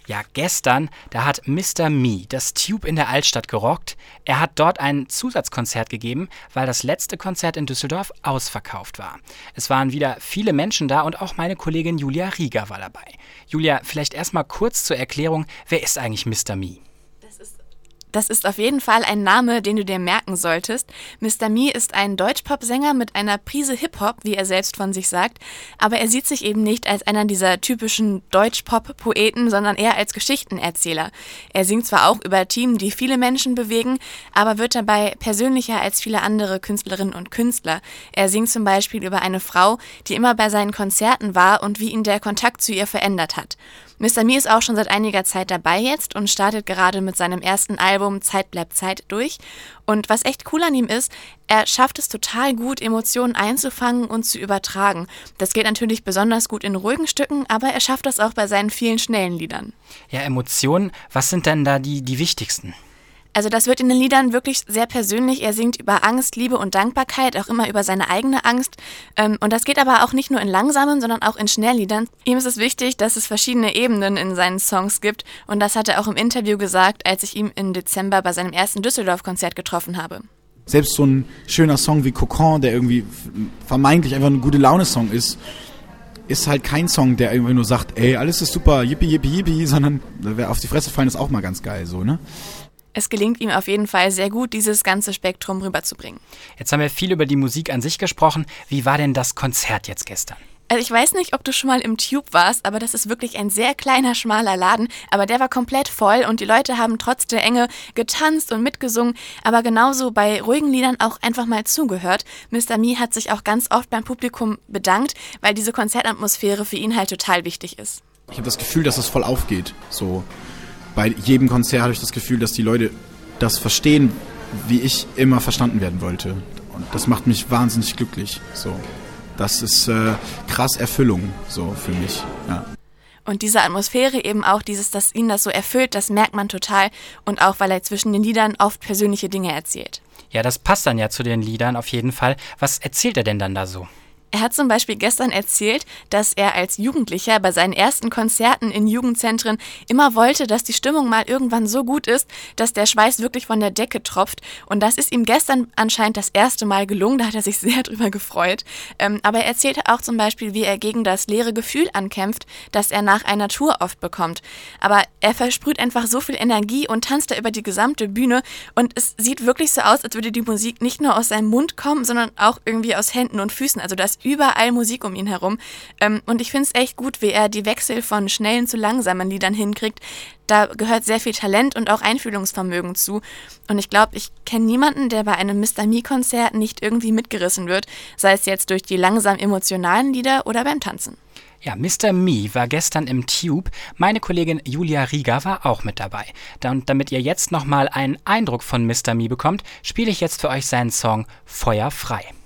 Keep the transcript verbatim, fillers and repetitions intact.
Ja, gestern, da hat Mister Me das Tube in der Altstadt gerockt. Er hat dort ein Zusatzkonzert gegeben, weil das letzte Konzert in Düsseldorf ausverkauft war. Es waren wieder viele Menschen da und auch meine Kollegin Julia Rieger war dabei. Julia, vielleicht erstmal kurz zur Erklärung, wer ist eigentlich Mister Me? Das ist auf jeden Fall ein Name, den du dir merken solltest. Mister Me ist ein Deutschpop-Sänger mit einer Prise Hip-Hop, wie er selbst von sich sagt. Aber er sieht sich eben nicht als einer dieser typischen Deutschpop-Poeten, sondern eher als Geschichtenerzähler. Er singt zwar auch über Themen, die viele Menschen bewegen, aber wird dabei persönlicher als viele andere Künstlerinnen und Künstler. Er singt zum Beispiel über eine Frau, die immer bei seinen Konzerten war und wie ihn der Kontakt zu ihr verändert hat. Mister Me ist auch schon seit einiger Zeit dabei jetzt und startet gerade mit seinem ersten Album Zeit bleibt Zeit durch. Und was echt cool an ihm ist, er schafft es total gut, Emotionen einzufangen und zu übertragen. Das geht natürlich besonders gut in ruhigen Stücken, aber er schafft das auch bei seinen vielen schnellen Liedern. Ja, Emotionen, was sind denn da die, die wichtigsten? Also das wird in den Liedern wirklich sehr persönlich. Er singt über Angst, Liebe und Dankbarkeit, auch immer über seine eigene Angst. Und das geht aber auch nicht nur in langsamen, sondern auch in Schnellliedern. Ihm ist es wichtig, dass es verschiedene Ebenen in seinen Songs gibt. Und das hat er auch im Interview gesagt, als ich ihn im Dezember bei seinem ersten Düsseldorf-Konzert getroffen habe. Selbst so ein schöner Song wie Cocon, der irgendwie vermeintlich einfach ein Gute-Laune-Song ist, ist halt kein Song, der irgendwie nur sagt, ey, alles ist super, yippie, yippie, yippie, sondern auf die Fresse fallen ist auch mal ganz geil, so, ne? Es gelingt ihm auf jeden Fall sehr gut, dieses ganze Spektrum rüberzubringen. Jetzt haben wir viel über die Musik an sich gesprochen. Wie war denn das Konzert jetzt gestern? Also ich weiß nicht, ob du schon mal im Tube warst, aber das ist wirklich ein sehr kleiner, schmaler Laden. Aber der war komplett voll und die Leute haben trotz der Enge getanzt und mitgesungen, aber genauso bei ruhigen Liedern auch einfach mal zugehört. Mister Me hat sich auch ganz oft beim Publikum bedankt, weil diese Konzertatmosphäre für ihn halt total wichtig ist. Ich habe das Gefühl, dass es voll aufgeht, so. Bei jedem Konzert habe ich das Gefühl, dass die Leute das verstehen, wie ich immer verstanden werden wollte. Und das macht mich wahnsinnig glücklich. So. Das ist äh, krass Erfüllung so für mich. Ja. Und diese Atmosphäre eben auch, dieses, dass ihn das so erfüllt, das merkt man total. Und auch, weil er zwischen den Liedern oft persönliche Dinge erzählt. Ja, das passt dann ja zu den Liedern auf jeden Fall. Was erzählt er denn dann da so? Er hat zum Beispiel gestern erzählt, dass er als Jugendlicher bei seinen ersten Konzerten in Jugendzentren immer wollte, dass die Stimmung mal irgendwann so gut ist, dass der Schweiß wirklich von der Decke tropft. Und das ist ihm gestern anscheinend das erste Mal gelungen, da hat er sich sehr drüber gefreut. Ähm, aber er erzählte auch zum Beispiel, wie er gegen das leere Gefühl ankämpft, das er nach einer Tour oft bekommt. Aber er versprüht einfach so viel Energie und tanzt da über die gesamte Bühne. Und es sieht wirklich so aus, als würde die Musik nicht nur aus seinem Mund kommen, sondern auch irgendwie aus Händen und Füßen. Also das überall Musik um ihn herum. Ähm, und ich finde es echt gut, wie er die Wechsel von schnellen zu langsamen Liedern hinkriegt. Da gehört sehr viel Talent und auch Einfühlungsvermögen zu. Und ich glaube, ich kenne niemanden, der bei einem Mister Me-Konzert nicht irgendwie mitgerissen wird, sei es jetzt durch die langsam emotionalen Lieder oder beim Tanzen. Ja, Mister Me war gestern im Tube. Meine Kollegin Julia Rieger war auch mit dabei. Und damit ihr jetzt nochmal einen Eindruck von Mister Me bekommt, spiele ich jetzt für euch seinen Song Feuer frei.